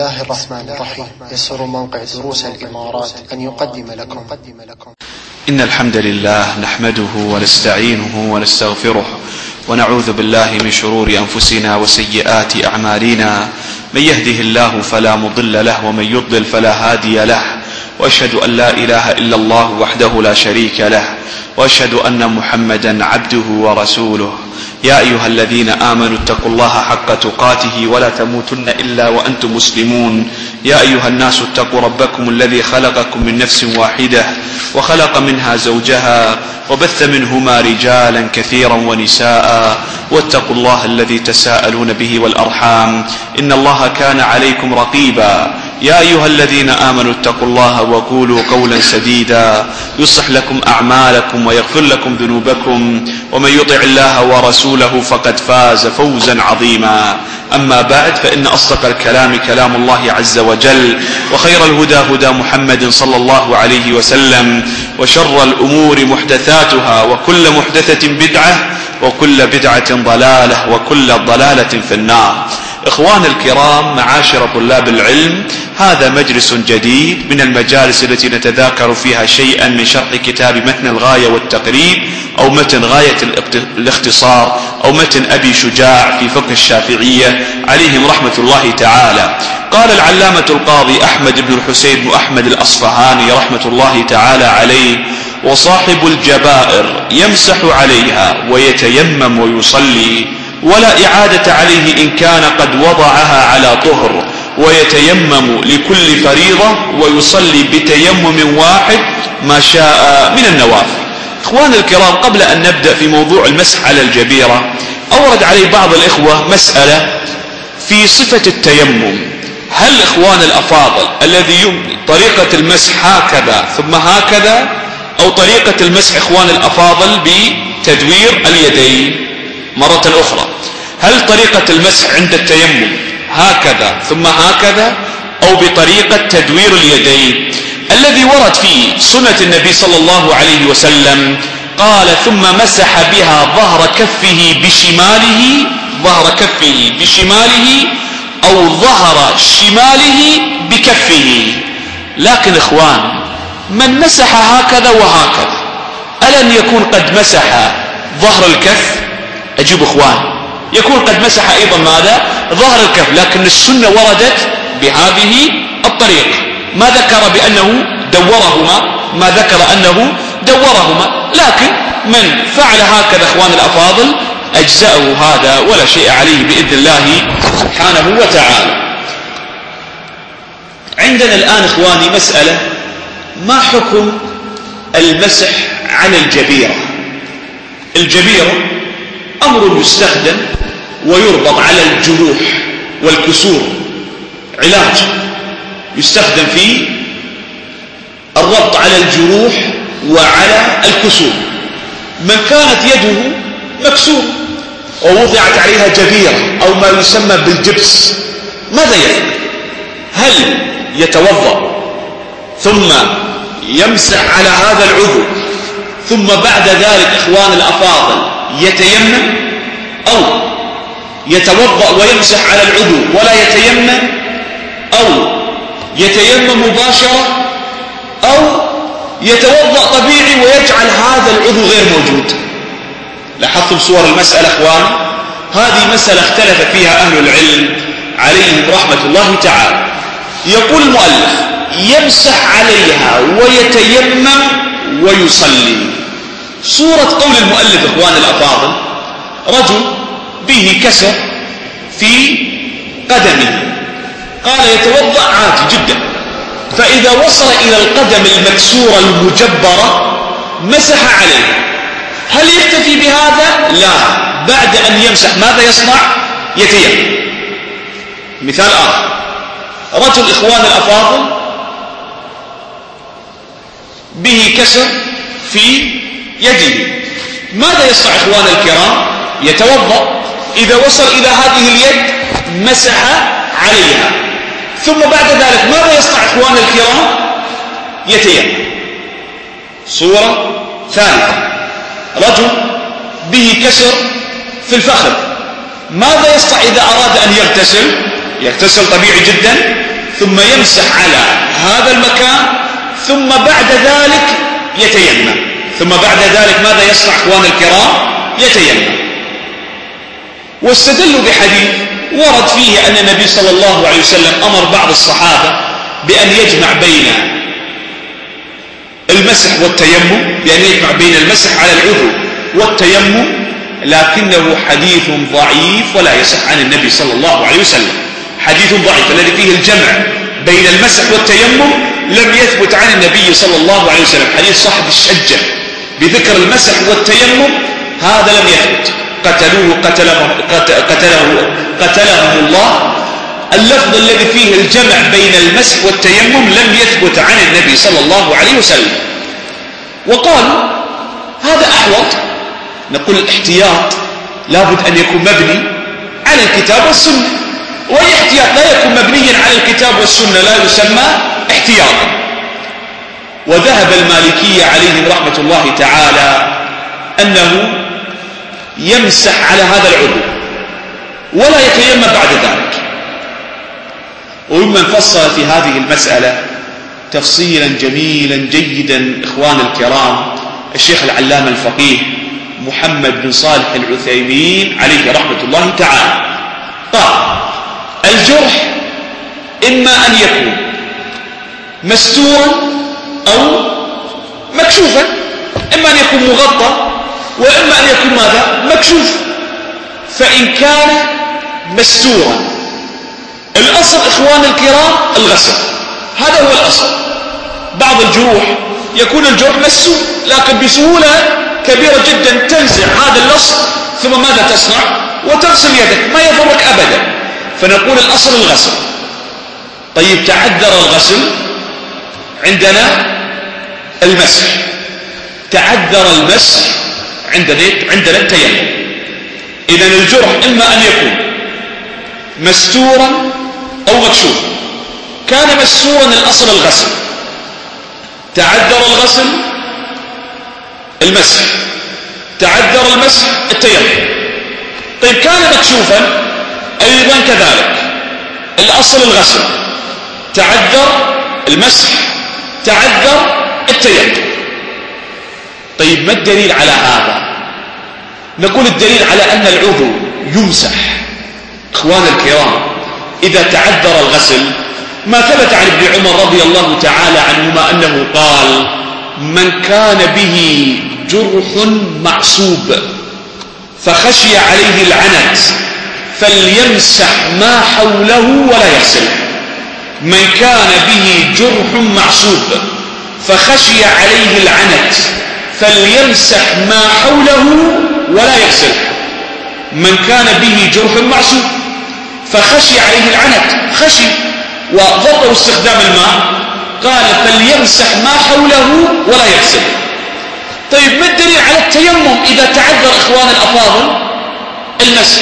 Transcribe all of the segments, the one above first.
الله الرحمن الرحيم. يسر موقع دروس الإمارات أن يقدم لكم إن الحمد لله نحمده ونستعينه ونستغفره ونعوذ بالله من شرور أنفسنا وسيئات أعمالنا. من يهده الله فلا مضل له ومن يضلل فلا هادي له، وأشهد أن لا إله إلا الله وحده لا شريك له، وأشهد أن محمدا عبده ورسوله. يا أيها الذين آمنوا اتقوا الله حق تقاته ولا تموتن إلا وأنتم مسلمون. يا أيها الناس اتقوا ربكم الذي خلقكم من نفس واحدة وخلق منها زوجها وبث منهما رجالا كثيرا ونساء، واتقوا الله الذي تساءلون به والأرحام إن الله كان عليكم رقيبا. يا أيها الذين آمنوا اتقوا الله وقولوا قولا سديدا يصلح لكم أعمالكم ويغفر لكم ذنوبكم، ومن يطع الله ورسوله فقد فاز فوزا عظيما. أما بعد، فإن أصدق الكلام كلام الله عز وجل، وخير الهدى هدى محمد صلى الله عليه وسلم، وشر الأمور محدثاتها، وكل محدثة بدعة، وكل بدعة ضلالة، وكل ضلالة في النار. إخوان الكرام، معاشر طلاب العلم، هذا مجلس جديد من المجالس التي نتذاكر فيها شيئا من شرح كتاب متن الغاية والتقريب، أو متن غاية الاختصار، أو متن أبي شجاع في فقه الشافعية عليهم رحمة الله تعالى. قال العلامة القاضي أحمد بن الحسين بن أحمد الأصفهاني رحمة الله تعالى عليه: وصاحب الجبائر يمسح عليها ويتيمم ويصلي، ولا إعادة عليه إن كان قد وضعها على طهر، ويتيمم لكل فريضة ويصلي بتيمم واحد ما شاء من النوافل. إخوان الكرام، قبل أن نبدأ في موضوع المسح على الجبيرة، أورد علي بعض الإخوة مسألة في صفة التيمم. هل إخوان الأفاضل الذي طريقة المسح هكذا ثم هكذا، أو طريقة المسح إخوان الأفاضل بتدوير اليدين؟ مرة أخرى، هل طريقة المسح عند التيمم هكذا ثم هكذا، أو بطريقة تدوير اليدين؟ الذي ورد في سنة النبي صلى الله عليه وسلم قال: ثم مسح بها ظهر كفه بشماله أو ظهر شماله بكفه. لكن إخوان، من مسح هكذا وهكذا ألن يكون قد مسح ظهر الكف؟ أجيب إخوان، يكون قد مسح أيضا ماذا؟ ظهر الكف. لكن السنة وردت بهذه الطريقة، ما ذكر بأنه دورهما، لكن من فعل هكذا إخوان الأفاضل أجزأه هذا ولا شيء عليه بإذن الله سبحانه وتعالى. عندنا الآن إخواني مسألة: ما حكم المسح على الجبيرة؟ الجبيرة أمر يستخدم ويربط على الجروح والكسور، علاج يستخدم في الربط على الجروح وعلى الكسور. من كانت يده مكسورة ووضعت عليها جبيرة أو ما يسمى بالجبس، ماذا يفعل؟ هل يتوضأ ثم يمسح على هذا العضو ثم بعد ذلك إخوان الأفاضل يتيمم، أو يتوضأ ويمسح على العضو ولا يتيمم، أو يتيمم مباشرة، أو يتوضأ طبيعي ويجعل هذا العضو غير موجود؟ لاحظتم صور المسألة إخوان؟ هذه مسألة اختلف فيها أهل العلم عليهم رحمة الله تعالى. يقول المؤلف: يمسح عليها ويتيمم ويصلي. صورة قول المؤلف إخوان الأفاضل: رجل به كسر في قدمه، قال يتوضأ عادي جدا، فإذا وصل إلى القدم المكسورة المجبرة مسح عليه. هل يكتفي بهذا؟ لا، بعد أن يمسح ماذا يصنع؟ يتيمم. مثال آخر: رجل إخوان الأفاضل به كسر في يده، ماذا يصنع إخوان الكرام؟ يتوضأ، إذا وصل إلى هذه اليد مسح عليها، ثم بعد ذلك ماذا يصنع إخوان الكرام؟ يتيمم. صورة ثالثة: رجل به كسر في الفخذ، ماذا يصنع إذا أراد أن يغتسل طبيعي جدا، ثم يمسح على هذا المكان، ثم بعد ذلك يتيمم. ثم بعد ذلك ماذا يصنع اخوان الكرام؟ يتيمم. واستدلوا بحديث ورد فيه أن النبي صلى الله عليه وسلم أمر بعض الصحابة بأن يجمع بين المسح والتيمم، بأن يجمع بين المسح على العضو والتيمم، لكنه حديث ضعيف ولا يصح عن النبي صلى الله عليه وسلم. حديث ضعيف الذي فيه الجمع بين المسح والتيمم لم يثبت عن النبي صلى الله عليه وسلم. حديث صاحب الشجة بذكر المسح والتيمم هذا لم يثبت، قتلهم الله. اللفظ الذي فيه الجمع بين المسح والتيمم لم يثبت عن النبي صلى الله عليه وسلم. وقالوا هذا أحوط. نقول الاحتياط لابد أن يكون مبني على الكتاب والسنة، وأي احتياط لا يكون مبنيا على الكتاب والسنة لا يسمى احتياطا. وذهب المالكية عليهم رحمة الله تعالى أنه يمسح على هذا العضو ولا يتيمم بعد ذلك. وممن فصل في هذه المسألة تفصيلا جميلا جيدا إخوان الكرام الشيخ العلامة الفقيه محمد بن صالح العثيمين عليه رحمة الله تعالى. قال الجرح إما أن يكون مستورا أو مكشوفا، إما أن يكون مغطى وإما أن يكون ماذا؟ مكشوف. فإن كان مستورا الأصل إخوان الكرام الغسل، هذا هو الأصل. بعض الجروح يكون الجرح مستور لكن بسهولة كبيرة جدا تنزع هذا اللصق ثم ماذا تصنع؟ وتغسل يدك، ما يضرك أبدا. فنقول الأصل الغسل. طيب تعذر الغسل عندنا المسح، تعذر المسح عندنا التيمم. إذن الجرح إما أن يكون مستورا أو مكشوفا. كان مستورا الأصل الغسل، تعذر الغسل المسح، تعذر المسح التيمم. طيب كان مكشوفا أيضا كذلك الأصل الغسل، تعذر المسح، تعذر التيمم. طيب ما الدليل على هذا؟ نقول الدليل على أن العضو يمسح إخوان الكرام إذا تعذر الغسل ما ثبت عن ابن عمر رضي الله تعالى عنهما أنه قال من كان به جرح معصوب فخشي عليه العنت فليمسح ما حوله ولا يغسله. من كان به جرح معصوب فخشي عليه العنت فليمسح ما حوله ولا يغسله. من كان به جرح معصوب فخشي عليه العنت، خشي وضطر استخدام الماء، قال فليمسح ما حوله ولا يغسله. طيب ما الدليل على التيمم إذا تعذر إخوان الأفاضل المسح؟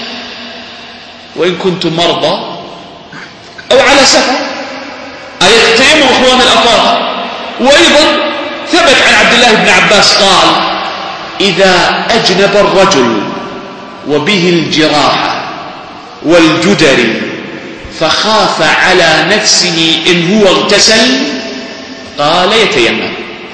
وإن كنتم مرضى أو على سفر آية التيمم إخوان الأفاضل. وأيضا ثبت عن عبد الله بن عباس قال إذا أجنب الرجل وبه الجراحة والجدر فخاف على نفسه إن هو اغتسل قال يتيمم.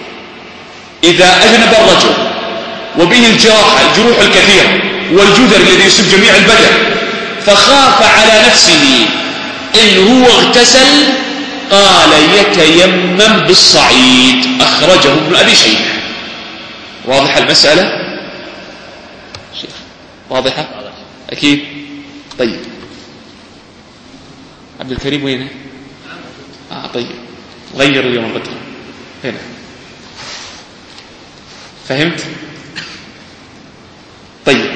إذا أجنب الرجل وبه الجراحة الجروح الكثيرة والجدر الذي يصيب جميع البدن فخاف على نفسه إن هو اغتسل قال يتيمم بالصعيد. أخرجه ابن أبي شيبة. واضحة المسألة؟ واضحة؟ أكيد. طيب عبد الكريم وينه؟ طيب غير اليوم الغد هنا. فهمت؟ طيب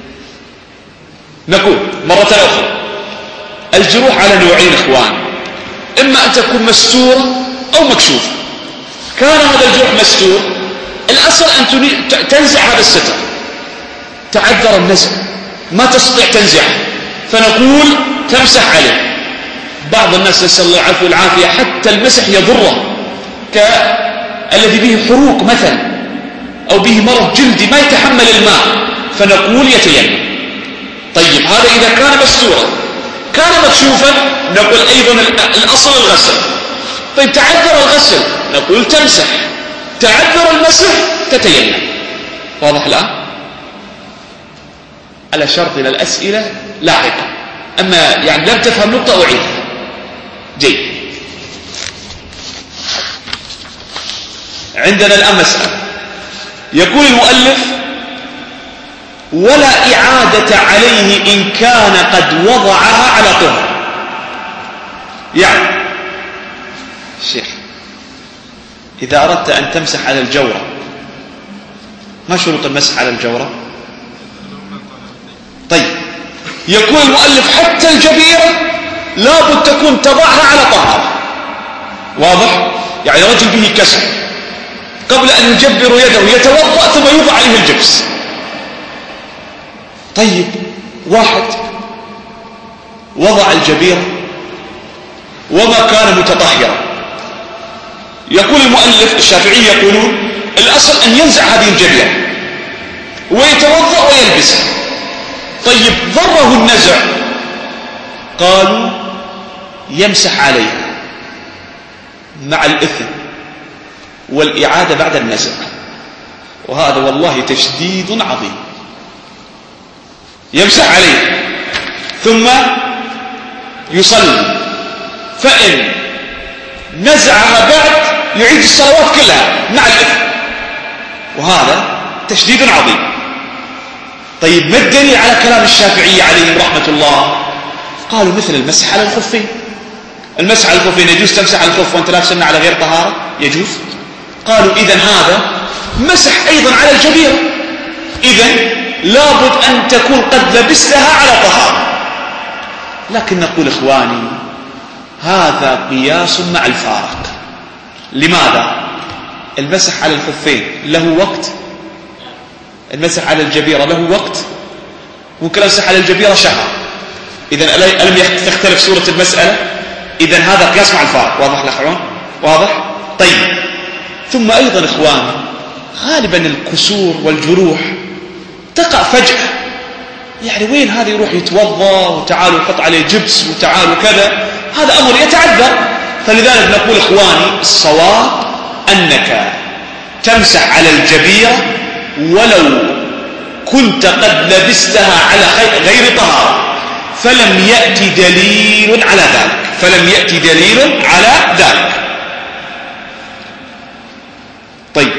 نقول مرة أخرى الجروح على نوعين إخوان، إما أن تكون مستورة أو مكشوفة. كان هذا الجرح مستور الأصل أن تنزع هذا الستر، تعذر النزع ما تستطيع تنزعه فنقول تمسح عليه. بعض الناس نسأل الله العفو والعافية حتى المسح يضره كالذي به حروق مثلا أو به مرض جلدي ما يتحمل الماء فنقول يتيمم. طيب هذا إذا كان مستورا. كان مكشوفا نقول أيضا الأصل الغسل. طيب تعذر الغسل نقول تمسح، تعذر المسح تتيمم. واضح الآن؟ على شرط إلى الأسئلة لاحقا، أما يعني لم تفهم نقطة أعيدها. جيد. عندنا الآن مسألة، يقول المؤلف: ولا إعادة عليه إن كان قد وضعها على طهر. يعني الشيخ إذا أردت أن تمسح على الجورة، ما شروط المسح على الجورة؟ طيب يقول المؤلف حتى الجبيرة لابد تكون تضعها على طهارة. واضح؟ يعني رجل به كسر قبل أن يجبر يده يتوضأ ثم يوضع عليه الجبس. طيب واحد وضع الجبيرة وما كان متطهرا، يقول المؤلف الشافعي يقولون الأصل أن ينزع هذه الجبيرة ويتوضأ ويلبسها. طيب ضره النزع، قالوا يمسح عليها مع الإثم والإعادة بعد النزع، وهذا والله تشديد عظيم. يمسح عليه ثم يصلي، فإن نزعها بعد يعيد الصلوات كلها مع الإثم، وهذا تشديد عظيم. طيب ما الدليل على كلام الشافعية عليهم رحمة الله؟ قالوا مثل المسح على الخفين. المسح على الخفين يجوز تمسح على الخف وانت لابسنا على غير طهارة؟ يجوز. قالوا إذن هذا مسح أيضا على الجبيرة، إذن لابد أن تكون قد لبستها على طهارة. لكن نقول إخواني هذا قياس مع الفارق. لماذا؟ المسح على الخفين له وقت، المسح على الجبيرة له وقت، ممكن أمسح على الجبيرة شهر. إذن ألم تختلف صورة المسألة؟ إذن هذا قياس مع الفارق. واضح الأخوان؟ واضح؟ طيب ثم أيضا إخواني غالبا الكسور والجروح تقع فجأة، يعني وين هذا يروح يتوضا وتعالوا يحط عليه جبس وتعالوا كذا، هذا أمر يتعذر. فلذلك نقول إخواني الصواب أنك تمسح على الجبيرة ولو كنت قد لبستها على غير طهارة، فلم يأتي دليل على ذلك، فلم يأتي دليل على ذلك. طيب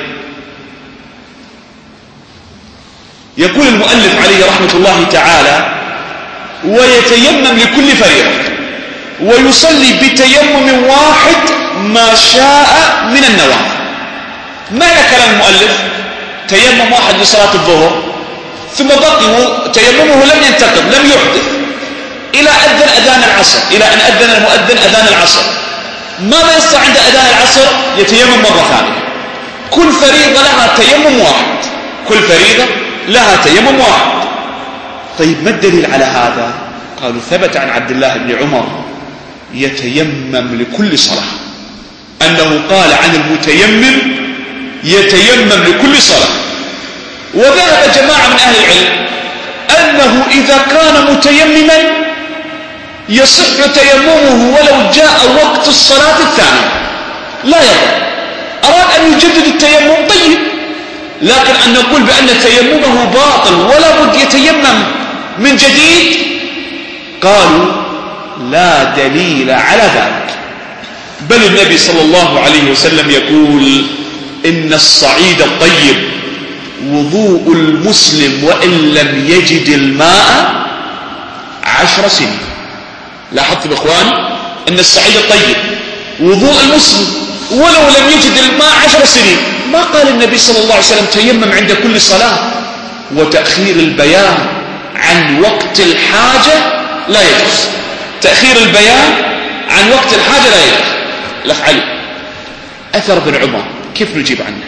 يقول المؤلف عليه رحمة الله تعالى: ويتيمم لكل فريضة ويصلي بتيمم واحد ما شاء من النوافل. معنى كلام المؤلف تيمم واحد لصلاة الظهر ثم بقي تيممه لم ينتقض لم يحدث إلى أذان العصر، إلى أن أذن المؤذن أذان العصر. ماذا يصنع عند أذان العصر؟ يتيمم مرة ثانية. كل فريضة لها تيمم واحد، كل فريضة لها تيمم واحد. طيب ما الدليل على هذا؟ قالوا ثبت عن عبد الله بن عمر يتيمم لكل صلاة، أنه قال عن المتيمم يتيمم لكل صلاة. وذهب جماعة من أهل العلم أنه إذا كان متيمما يصح تيممه ولو جاء وقت الصلاة الثانية لا يضر. أراد أن يجدد التيمم طيب، لكن أن نقول بأن تيممه باطل ولا بد يتيمم من جديد، قالوا لا دليل على ذلك. بل النبي صلى الله عليه وسلم يقول: إن الصعيد الطيب وضوء المسلم وإن لم يجد الماء 10 سنين. لاحظتم إخواني أن الصعيد الطيب وضوء المسلم ولو لم يجد الماء 10 سنين. ما قال النبي صلى الله عليه وسلم تيمم عند كل صلاة. وتأخير البيان عن وقت الحاجة لا يجوز، تأخير البيان عن وقت الحاجة لا يجوز. الأخ علي، أثر ابن عمر كيف نجيب عنه؟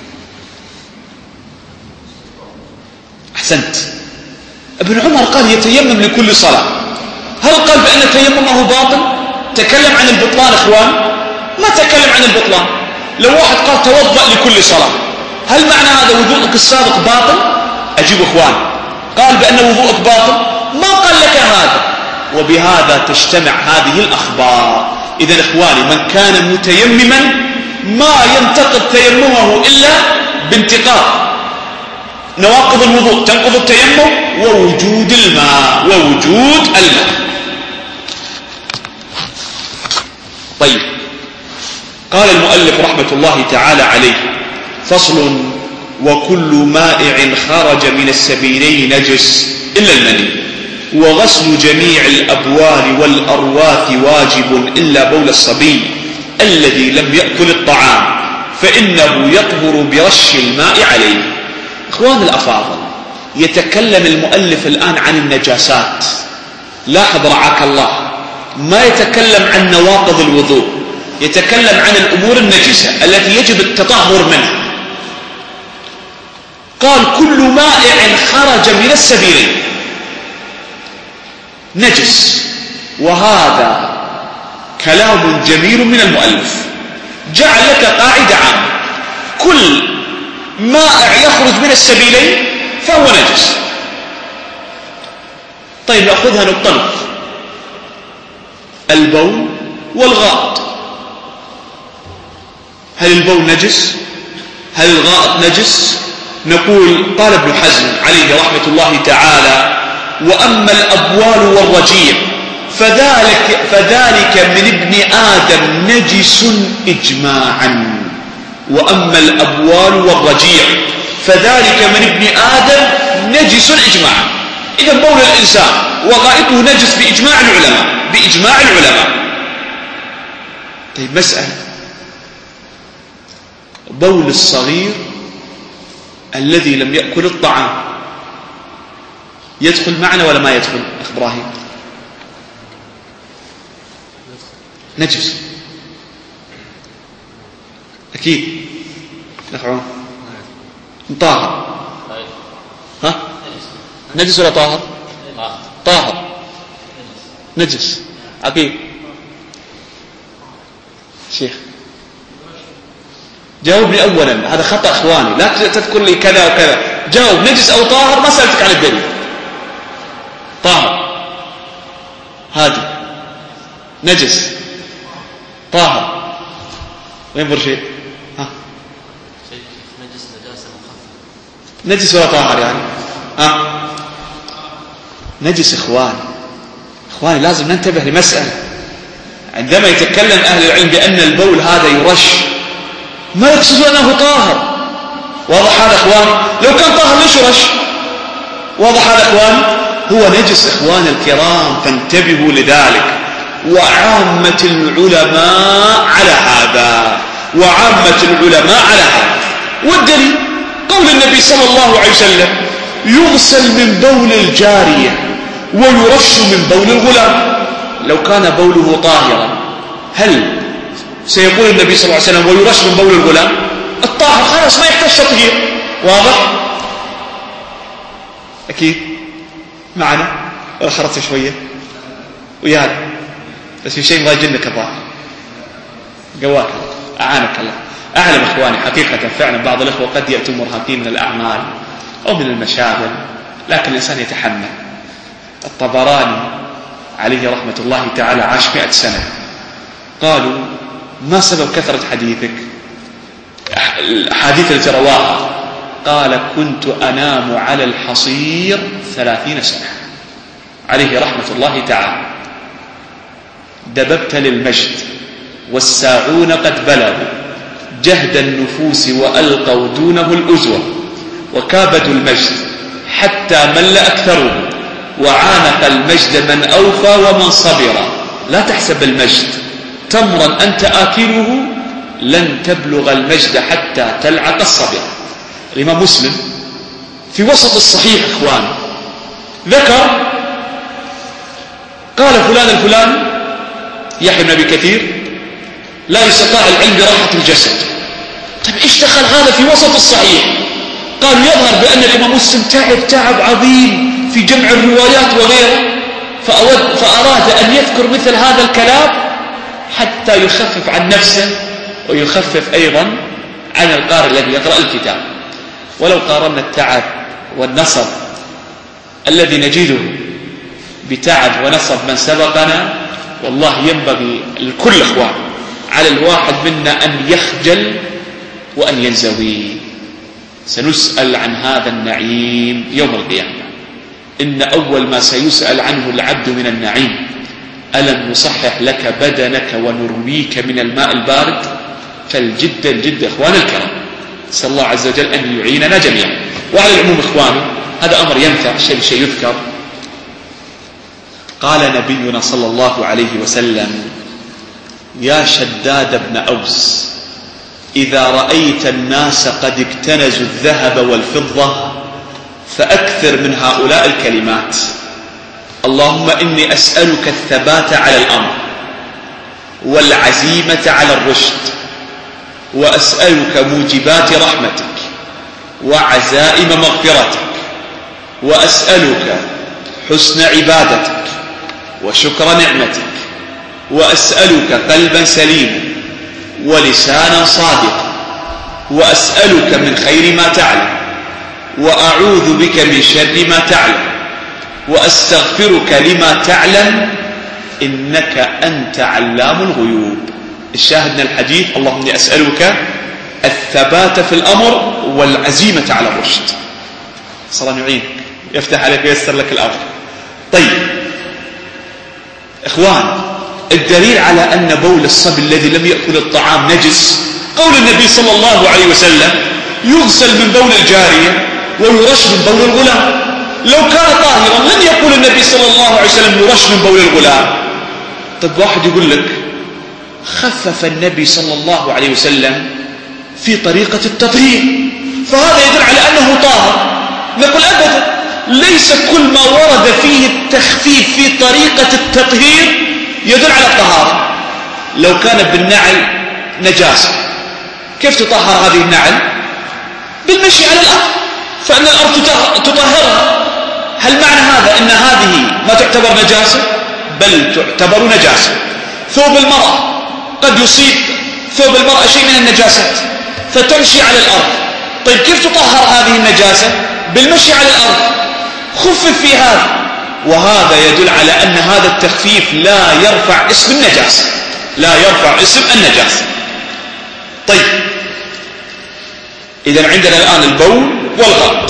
أحسنت. ابن عمر قال يتيمم لكل صلاة. هل قال بأن تيممه باطل؟ تكلم عن البطلان إخوان؟ ما تكلم عن البطلان. لو واحد قال توضأ لكل صلاة، هل معنى هذا وضوءك السابق باطل؟ أجيب إخوان، قال بأن وضوءك باطل، ما قال لك هذا. وبهذا تجتمع هذه الأخبار. إذن إخواني، من كان متيمما ما ينتقض تيممه إلا بانتقاض نواقض الوضوء، تنقض التيمم ووجود الماء طيب، قال المؤلف رحمة الله تعالى عليه: فصل: وكل مائع خرج من السبيلين نجس إلا المني، وغسل جميع الأبوال والأرواث واجب إلا بول الصبي الذي لم يأكل الطعام، فإنه يطهر برش الماء عليه. إخوان الأفاضل، يتكلم المؤلف الآن عن النجاسات. لاحظ رعاك الله، ما يتكلم عن نواقض الوضوء، يتكلم عن الأمور النجسة التي يجب التطهر منها. قال: كل مائع خرج من السبيلين نجس. وهذا كلام جميل من المؤلف، جعل لك قاعدة عامة: كل مائع يخرج من السبيلين فهو نجس. طيب، نأخذها نقطة: البول والغائط، هل البول نجس؟ هل الغائط نجس؟ نقول: قال ابن حزم عليه رحمة الله تعالى: وأما الأبوال والرجيع فذلك من ابن آدم نجس إجماعا. وأما الأبوال والرجيع فذلك من ابن آدم نجس إجماعا. إذا بول الإنسان وغائطه نجس بإجماع العلماء. طيب، مسألة: بول الصغير الذي لم يأكل الطعام يدخل معنا ولا ما يدخل؟ أخ إبراهيم، نجس أكيد. نخعون طاهر، ها؟ نجس ولا طاهر؟ طاهر، نجس أكيد. شيخ جاوبني أولا، هذا خطأ إخواني، لا تذكر لي كذا وكذا. جاوب: نجس أو طاهر؟ ما سألتك عن الدليل. طاهر، هادي، نجس، طاهر، وين شيء؟ ها؟ نجس ولا طاهر يعني؟ ها؟ نجس. إخواني لازم ننتبه لمسألة. عندما يتكلم أهل العلم بأن البول هذا يرش، ما يقصد أنه طاهر. واضح هذا إخواني؟ لو كان طاهر ليش يرش؟ واضح هذا إخواني؟ هو نجس إخواني الكرام، فانتبهوا لذلك. وعامة العلماء على هذا، والدليل قول النبي صلى الله عليه وسلم: يغسل من بول الجارية ويرش من بول الغلام. لو كان بوله طاهرا هل سيقول النبي صلى الله عليه وسلم ويرش من بول الغلام؟ الطاهر خلاص ما يحتاج تطهير. واضح؟ أكيد معنا ولا خرجت شوية ويانا؟ بس في شيء مضايقنك الظاهر. قواك الله، أعانك الله. أعلم إخواني حقيقة فعلا بعض الإخوة قد يأتوا مرهقين من الأعمال أو من المشاغل، لكن الإنسان يتحمل. الطبراني عليه رحمة الله تعالى عاش 100 سنة. قالوا: ما سبب كثرة حديثك؟ الحديث التي رواها. قال: كنت أنام على الحصير 30 سنة. عليه رحمة الله تعالى: دببت للمجد والساعون قد بلغوا جهد النفوس وألقوا دونه الأزوة، وكابدوا المجد حتى مل أكثره، وعانق المجد من أوفى ومن صبر. لا تحسب المجد تمرا أنت آكله، لن تبلغ المجد حتى تلعق الصبر. الإمام مسلم في وسط الصحيح إخوان ذكر: قال فلان الفلاني يحيى بن أبي كثير: لا يستطاع العلم براحة الجسد. طيب، إيش دخل هذا في وسط الصحيح؟ قالوا: يظهر بأن الإمام مسلم تعب عظيم في جمع الروايات وغيره، فأراد أن يذكر مثل هذا الكلام حتى يخفف عن نفسه ويخفف أيضا عن القارئ الذي يقرأ الكتاب. ولو قارنا التعب والنصب الذي نجده بتعب ونصب من سبقنا. والله ينبغي لكل إخوان على الواحد منا أن يخجل وأن ينزوي. سنسأل عن هذا النعيم يوم القيامة. إن أول ما سيسأل عنه العبد من النعيم: ألم نصحح لك بدنك ونرويك من الماء البارد؟ فالجد الجد إخوان الكرام، نسأل الله عز وجل أن يعيننا جميعا. وعلى العموم إخواني هذا أمر ينفع، شيء يذكر. قال نبينا صلى الله عليه وسلم: يا شداد بن أوس، إذا رأيت الناس قد اكتنزوا الذهب والفضة فأكثر من هؤلاء الكلمات: اللهم إني أسألك الثبات على الأمر والعزيمة على الرشد، وأسألك موجبات رحمتك وعزائم مغفرتك، وأسألك حسن عبادتك وشكر نعمتك، وأسألك قلبا سليما ولسانا صادقا، وأسألك من خير ما تعلم، وأعوذ بك من شر ما تعلم، وأستغفرك لما تعلم، إنك أنت علام الغيوب. الشاهد من الحديث: اللهم إني أسألك الثبات في الأمر والعزيمة على الرشد. صلى الله يعينك، يفتح عليك وييسر لك الأمر. طيب إخوان، الدليل على أن بول الصبي الذي لم يأكل الطعام نجس قول النبي صلى الله عليه وسلم: يغسل من بول الجارية ويرش من بول الغلام. لو كان طاهرا لن يقول النبي صلى الله عليه وسلم يرش من بول الغلام. طيب واحد يقول لك خفف النبي صلى الله عليه وسلم في طريقة التطهير، فهذا يدل على أنه طاهر. نقول أبدا، ليس كل ما ورد فيه التخفيف في طريقة التطهير يدل على الطهارة. لو كان بالنعل نجاسة كيف تطهر هذه النعل؟ بالمشي على الأرض، فإن الأرض تطهرها. هل معنى هذا أن هذه ما تعتبر نجاسة؟ بل تعتبر نجاسة. ثوب المرأة قد يصيب ثوب المرأة شيء من النجاسات فتمشي على الأرض. طيب كيف تطهر هذه النجاسة؟ بالمشي على الأرض. خفف في هذا، وهذا يدل على أن هذا التخفيف لا يرفع اسم النجاسة، لا يرفع اسم النجاسة. طيب إذن عندنا الآن البول والغائط.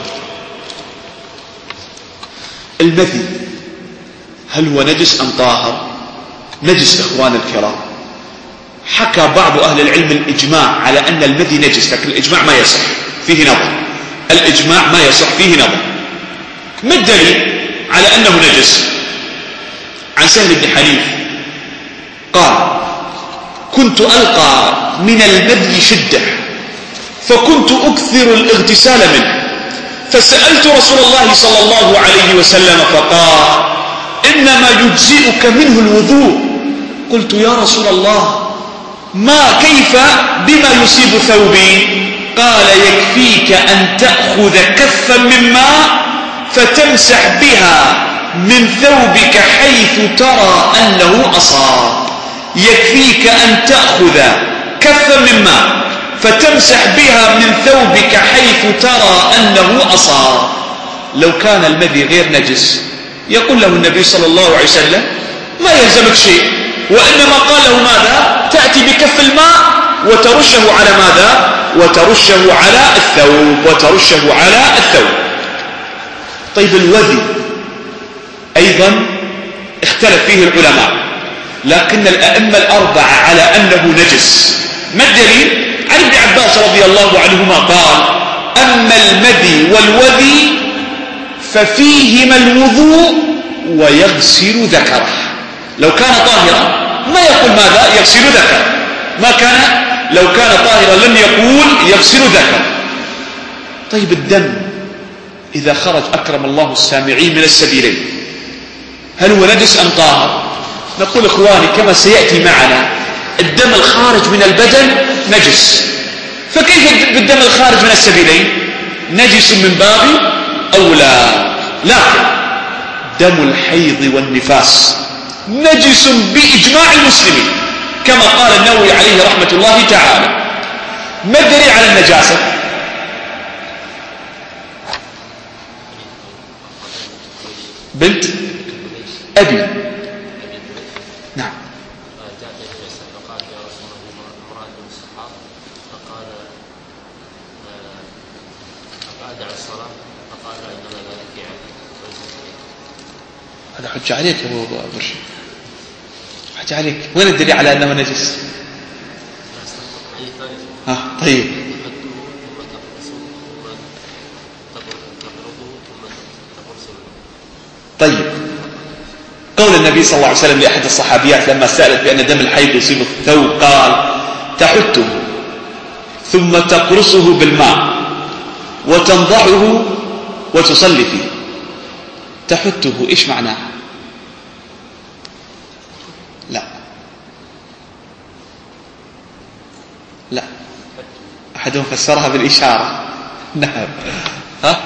المذي هل هو نجس أم طاهر؟ نجس إخوان الكرام. حكى بعض أهل العلم الإجماع على أن المذي نجس، لكن الإجماع ما يصح، فيه نظر. الإجماع ما يصح، فيه نظر. ما الدليل على أنه نجس؟ عن سهل بن حنيف قال: كنت ألقى من المذي شدة فكنت أكثر الاغتسال منه، فسألت رسول الله صلى الله عليه وسلم فقال: إنما يجزئك منه الوضوء. قلت: يا رسول الله، كيف بما يصيب ثوبي؟ قال: يكفيك أن تأخذ كفا من ماء فتمسح بها من ثوبك حيث ترى أنه أصاب. يكفيك أن تأخذ كفا من ماء فتمسح بها من ثوبك حيث ترى أنه أصاب. لو كان المذي غير نجس يقول له النبي صلى الله عليه وسلم: ما يلزمك شيء، وإنما قال له ماذا؟ تأتي بكف الماء وترشه على ماذا؟ وترشه على الثوب، وترشه على الثوب. طيب الوذي أيضا اختلف فيه العلماء، لكن الأئمة الأربعة على أنه نجس. ما الدليل؟ عن ابن عباس رضي الله عنهما قال: أما المذي والوذي ففيهما الوضوء ويغسل ذكره. لو كان طاهرا ما يقول ماذا؟ يغسل ذكره. لو كان طاهرا لم يقول يغسل ذكره. طيب الدم إذا خرج أكرم الله السامعين من السبيلين هل هو نجس أم طاهر؟ نقول إخواني كما سيأتي معنا الدم الخارج من البدن نجس، فكيف بالدم الخارج من السبيلين؟ نجس من باب أولى. لكن دم الحيض والنفاس نجس بإجماع المسلمين كما قال النووي عليه رحمة الله تعالى. ما الدليل على النجاسة؟ بنت أبي. نعم. جاء يجلس فقال يا رسول الله مراد بالصحاب فقال دع الصلاة فقال لا إنما ذلك يعني هذا حجة عليك يا أبو برشيد، حجة عليك. وين الدليل على أنه نجس؟ طيب طيب قول النبي صلى الله عليه وسلم لأحد الصحابيات لما سألت بأن دم الحيض يصيب الثوب قال تحته ثم تقرصه بالماء وتنضحه وتصلي فيه. تحته إيش معناه؟ لا أحدهم فسرها بالإشارة. نعم. ها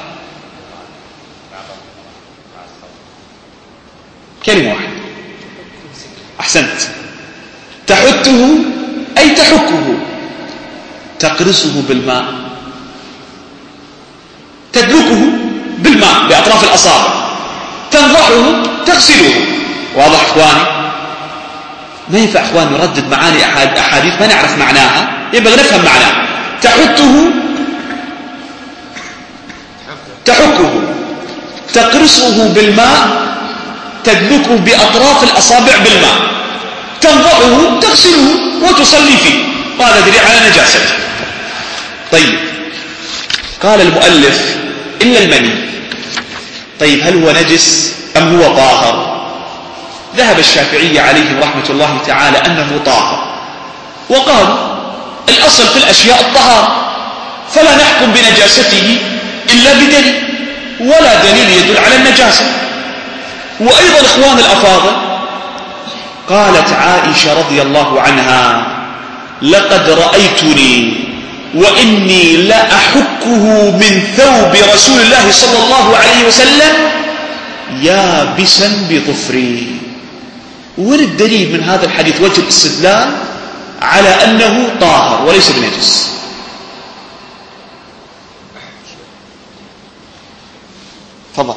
كلمة واحدة. أحسنت. تحته أي تحكه، تقرصه بالماء، تدلكه بالماء بأطراف الأصابع، تنضحه، تغسله. واضح إخواني؟ ما ينفع إخوان نردد معاني أحاديث ما نعرف معناها، يبغى نفهم معناها. تحته تحكه، تقرصه بالماء، تدلكه بأطراف الأصابع بالماء، تنضحه، تغسله وتصلي فيه. وهذا دليل على نجاسته. طيب قال المؤلف إلا المني. طيب هل هو نجس أم هو طاهر؟ ذهب الشافعي عليهم رحمة الله تعالى أنه طاهر، وقالوا الأصل في الأشياء الطهارة، فلا نحكم بنجاسته إلا بدليل، ولا دليل يدل على النجاسة. وأيضا إخوان الأفاضل قالت عائشة رضي الله عنها لقد رأيتني وإني لأحكه من ثوب رسول الله صلى الله عليه وسلم يابسا بظفري. وين الدليل من هذا الحديث وجه الاستدلال على أنه طاهر وليس بنجس؟ تفضل.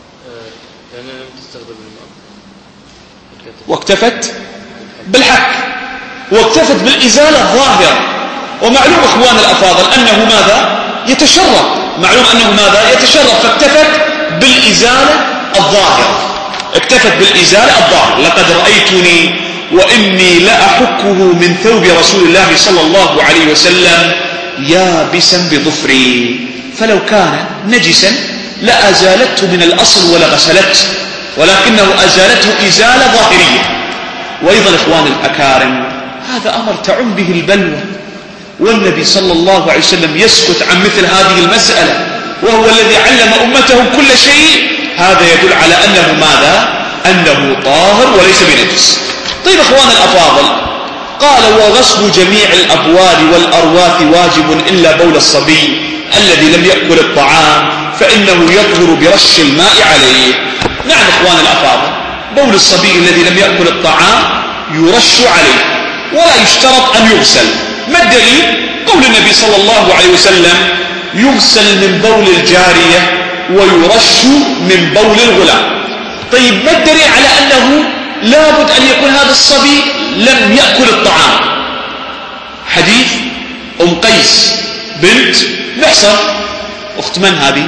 واكتفت بالحك، واكتفت بالإزالة الظاهرة. ومعلوم إخوان الأفاضل أنه ماذا يتشرب، معلوم أنه ماذا يتشرب، فاكتفت بالإزالة الظاهرة، اكتفت بالإزالة الظاهرة. لقد رأيتني وإني لأحكه من ثوب رسول الله صلى الله عليه وسلم يابسا بظفري. فلو كان نجسا لأزالته من الأصل ولغسلته، ولكنه أزالته إزالة ظاهرية. وأيضا إخوان الأكارم هذا أمر تعم به البلوى، والنبي صلى الله عليه وسلم يسكت عن مثل هذه المسألة، وهو الذي علم أمته كل شيء. هذا يدل على أنه ماذا؟ أنه طاهر وليس بنجس. طيب إخوان الأفاضل، قال وغسل جميع الأبوال والأرواث واجب إلا بول الصبي الذي لم يأكل الطعام فإنه يطهر برش الماء عليه. نعم إخوان الأفاضل، بول الصبي الذي لم يأكل الطعام يرش عليه ولا يشترط أن يغسل. ما الدليل؟ قول النبي صلى الله عليه وسلم يغسل من بول الجارية ويرش من بول الغلام. طيب ما الدليل على أنه لابد أن يكون هذا الصبي لم يأكل الطعام؟ حديث أم قيس بنت محصن، أخت من هذه؟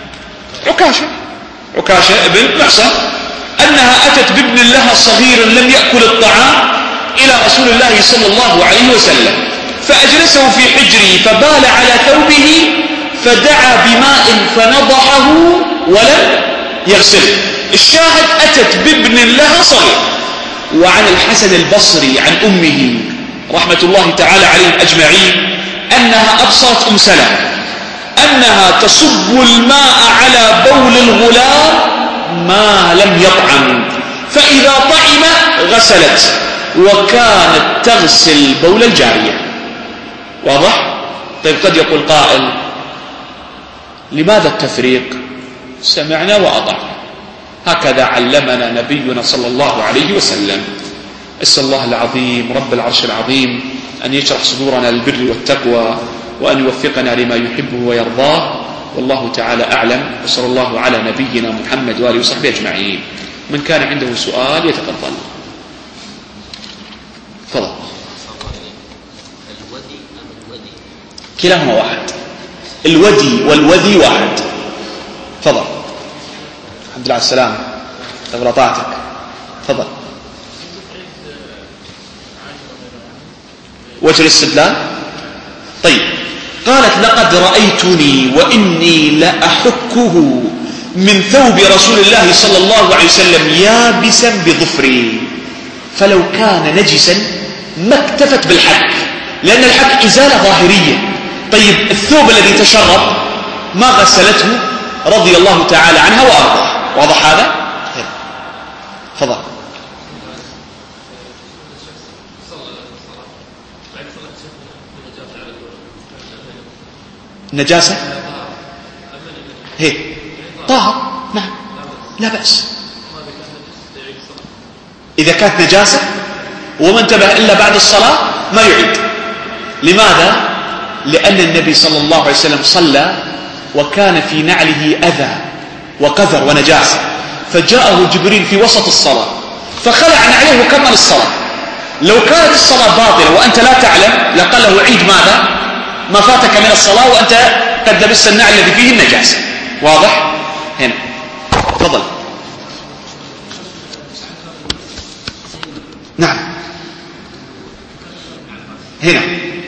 عكاشة بنت محصن، أنها أتت بابن لها صغير لم يأكل الطعام إلى رسول الله صلى الله عليه وسلم، فأجلسه في حجره فبال على ثوبه فدعا بماء فنضحه ولم يغسله. الشاهد أتت بابن لها صغير. وعن الحسن البصري عن أمه رحمة الله تعالى عليهم أجمعين أنها أبصرت أم سلمة أنها تصب الماء على بول الغلام ما لم يطعم، فإذا طعم غسلت، وكانت تغسل بول الجارية. واضح؟ طيب قد يقول قائل لماذا التفريق؟ سمعنا وأطعنا، هكذا علمنا نبينا صلى الله عليه وسلم. أسأل الله العظيم رب العرش العظيم أن يشرح صدورنا للبر والتقوى، وأن يوفقنا لما يحبه ويرضاه، والله تعالى أعلم. وصلى الله على نبينا محمد وآله وصحبه أجمعين. من كان عنده سؤال يتفضل. تفضل. كلاهما واحد، الودي والوذي واحد. تفضل. الحمد لله على السلامة، طول طاعتك. تفضل. وجه الاستدلال. طيب، قالت لقد رأيتني وإني لأحكه من ثوب رسول الله صلى الله عليه وسلم يابسا بظفري، فلو كان نجسا ما اكتفت بالحك، لأن الحك إزالة ظاهرية. طيب الثوب الذي تشرب ما غسلته رضي الله تعالى عنها وأرضاه. واضح هذا؟ تفضل. نجاسة هي طاهر، نعم لا بأس. إذا كانت نجاسة وما انتبه إلا بعد الصلاة ما يعيد. لماذا؟ لأن النبي صلى الله عليه وسلم صلى وكان في نعله أذى وقذر ونجاسة، فجاءه جبريل في وسط الصلاة فخلع نعله وكمل الصلاة. لو كانت الصلاة باطلة وأنت لا تعلم لقال له عيد ماذا؟ ما فاتك من الصلاة وأنت قد لبست النعل الذي فيه النجاسة. واضح؟ هنا تفضل. نعم هنا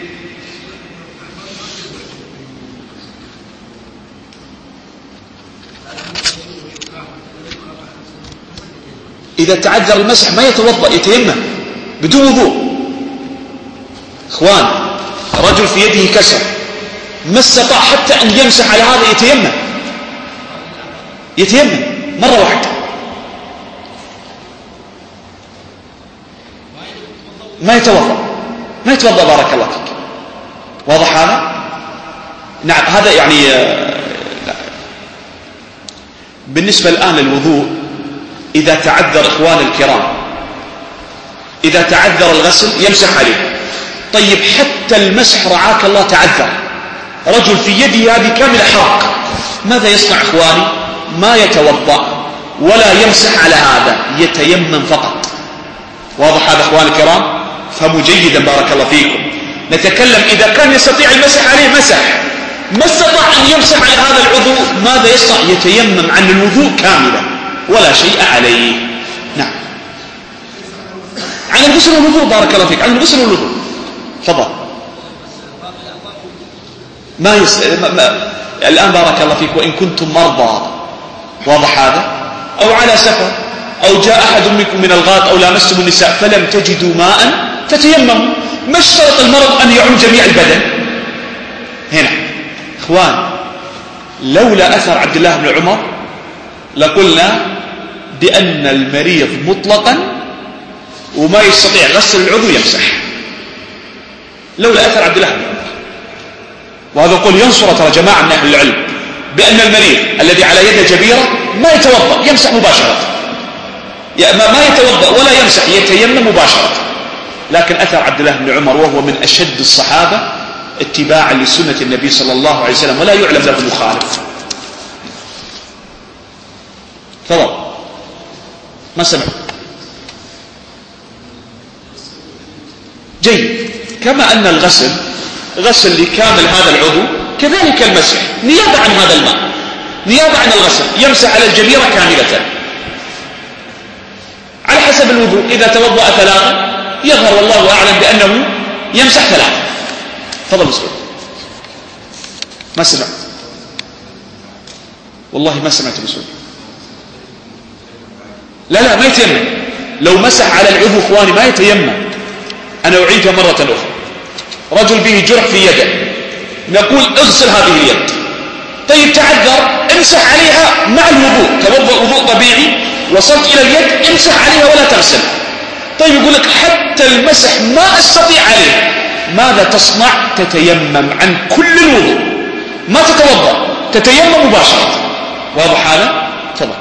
إذا تعذر المسح ما يتوضأ، يتيمم بدون وضوء. إخوان، رجل في يده كسر ما استطاع حتى أن يمسح على هذا، يتيمم مرة واحدة، ما يتوضأ بارك الله فيك. واضح هذا؟ نعم هذا يعني بالنسبة الآن للوضوء إذا تعذر إخوان الكرام، إذا تعذر الغسل يمسح عليه. طيب حتى المسح رعاك الله تعذر، رجل في يده هذه كاملة حرق، ماذا يصنع إخواني؟ ما يتوضأ ولا يمسح على هذا، يتيمم فقط. واضح هذا إخوان الكرام؟ فهموا جيدا بارك الله فيكم. نتكلم إذا كان يستطيع المسح عليه مسح، ما استطاع أن يمسح على هذا العضو ماذا يصنع؟ يتيمم عن الوضوء كاملا ولا شيء عليه. نعم عن الغسل والوضوء بارك الله فيك، عن الغسل والوضوء. تفضل. الآن بارك الله فيك وإن كنتم مرضى، واضح هذا، أو على سفر، أو جاء أحد منكم من الغائط أو لامستم النساء فلم تجدوا ماء فتيمموا، ما اشترط المرض أن يعم جميع البدن. هنا إخوان لولا أثر عبد الله بن عمر لقلنا بأن المريض مطلقا وما يستطيع غسل العضو يمسح، لولا أثر عبد الله بن عمر. وهذا قول ينصر ترى جماعة من أهل العلم بأن المريض الذي على يده جبيرة ما يتوضأ يمسح مباشرة، ما يتوضأ ولا يمسح، يتيمم مباشرة. لكن أثر عبد الله بن عمر وهو من أشد الصحابة اتباعا لسنة النبي صلى الله عليه وسلم ولا يعلم له مخالف. تفضل. ما سمع؟ جيد. كما أن الغسل غسل لكامل هذا العضو كذلك المسح نيابة عن هذا الماء، نيابة عن الغسل يمسح على الجبيرة كاملة على حسب الوضوء. إذا توضأ 3 يظهر والله أعلم بأنه يمسح 3. تفضل مسؤول. ما سمع؟ والله ما سمعت مسؤول. لا ما يتيمم. لو مسح على العضو إخواني ما يتيمم. أنا أعيدها مرة أخرى. رجل به جرح في يده، نقول اغسل هذه اليد. طيب تعذر، امسح عليها مع الوضوء، توضأ وضوء طبيعي وصلت إلى اليد امسح عليها ولا تغسل. طيب يقول لك حتى المسح ما استطيع عليه، ماذا تصنع؟ تتيمم عن كل الوضوء، ما تتوضأ، تتيمم مباشرة. واضح هذا؟ تفضل.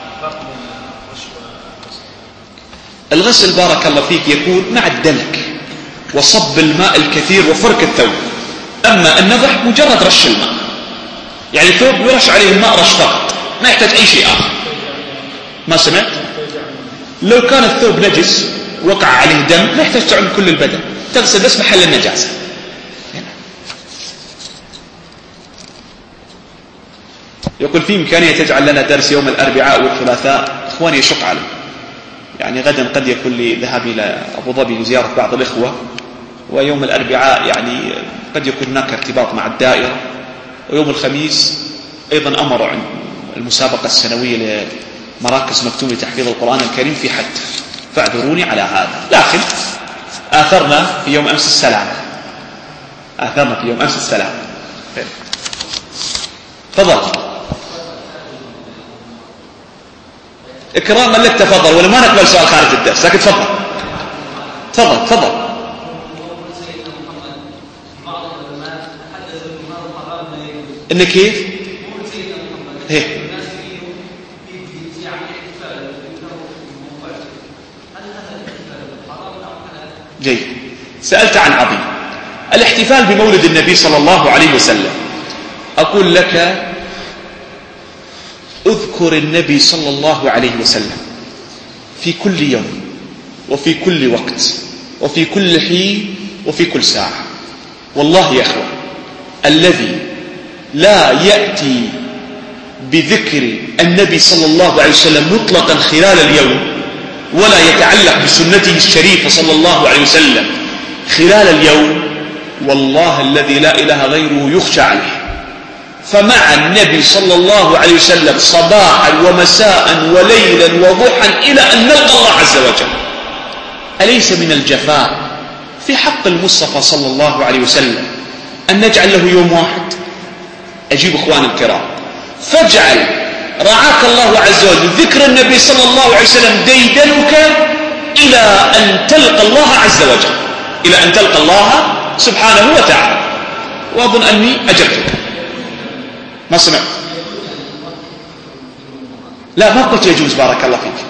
الغسل بارك الله فيك يكون مع الدلك وصب الماء الكثير وفرك الثوب. أما النضح مجرد رش الماء، يعني ثوب يرش عليه الماء رش فقط، ما يحتاج أي شيء آخر. ما سمعت؟ لو كان الثوب نجس وقع عليه دم لا يحتاج تعم كل البدن، تغسل بس محل النجاسة. يقول في إمكانية تجعل لنا درس يوم الأربعاء والثلاثاء؟ إخواني يشق علي، يعني غدا قد يكون لي ذهاب إلى أبو ظبي لزيارة بعض الإخوة، ويوم الأربعاء يعني قد يكون هناك ارتباط مع الدائرة، ويوم الخميس أيضا أمر المسابقة السنوية لمراكز مكتوم لتحفيظ القرآن الكريم في حد، فاعذروني على هذا. لكن آثرنا في يوم أمس السلام. تفضل إكراما لك، تفضل، ولا ما نقبل سؤال خارج الدرس، لكن تفضل. إن كيف؟ إيه؟ جيد، سألت عن عظيم. الاحتفال بمولد النبي صلى الله عليه وسلم، أقول لك اذكر النبي صلى الله عليه وسلم في كل يوم وفي كل وقت وفي كل حين وفي كل ساعة. والله يا أخوة الذي لا يأتي بذكر النبي صلى الله عليه وسلم مطلقا خلال اليوم ولا يتعلق بسنته الشريفة صلى الله عليه وسلم خلال اليوم، والله الذي لا إله غيره يخشى عليه. فمع النبي صلى الله عليه وسلم صباحا ومساء وليلا وضحا إلى أن نلقى الله عز وجل. أليس من الجفاء في حق المصطفى صلى الله عليه وسلم أن نجعل له يوم واحد؟ أجيب إخواني الكرام، فاجعل رعاك الله عز وجل ذكر النبي صلى الله عليه وسلم ديدنك إلى أن تلقى الله عز وجل، إلى أن تلقى الله سبحانه وتعالى. وأظن أني أجبتك. ما سمعت؟ لا، ما قلت يجوز، بارك الله فيك.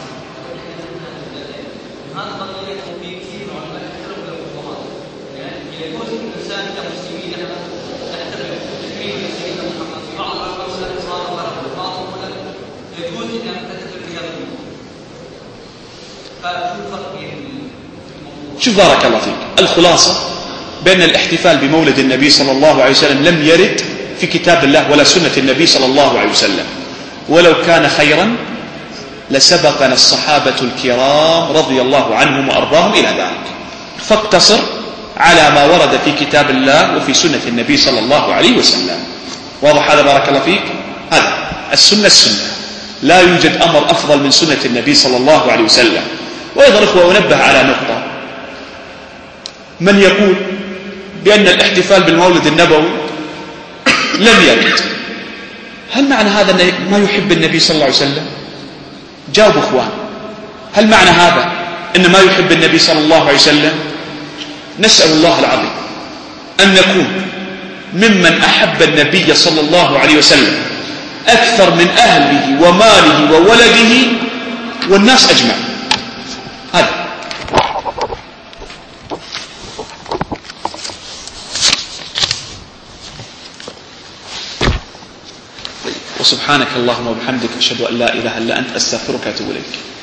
شوف بارك الله فيك، الخلاصة بأن الاحتفال بمولد النبي صلى الله عليه وسلم لم يرد في كتاب الله ولا سنة النبي صلى الله عليه وسلم، ولو كان خيرا لسبقنا الصحابة الكرام رضي الله عنهم وأرضاهم إلى ذلك. فاقتصر على ما ورد في كتاب الله وفي سنة النبي صلى الله عليه وسلم. واضح هذا بارك الله فيك؟ هذا السنة، لا يوجد أمر أفضل من سنة النبي صلى الله عليه وسلم. وأيضا إخوة أنبه على نقطة، من يقول بأن الاحتفال بالمولد النبوي لم يرد، هل معنى هذا أنه ما يحب النبي صلى الله عليه وسلم؟ جاوبوا إخوان، هل معنى هذا أن ما يحب النبي صلى الله عليه وسلم؟ نسأل الله العظيم أن نكون ممن أحب النبي صلى الله عليه وسلم أكثر من أهله وماله وولده والناس أجمع. هذا وسبحانك اللهم وبحمدك أشهد أن لا إله إلا أنت أستغفرك وأتوب إليك.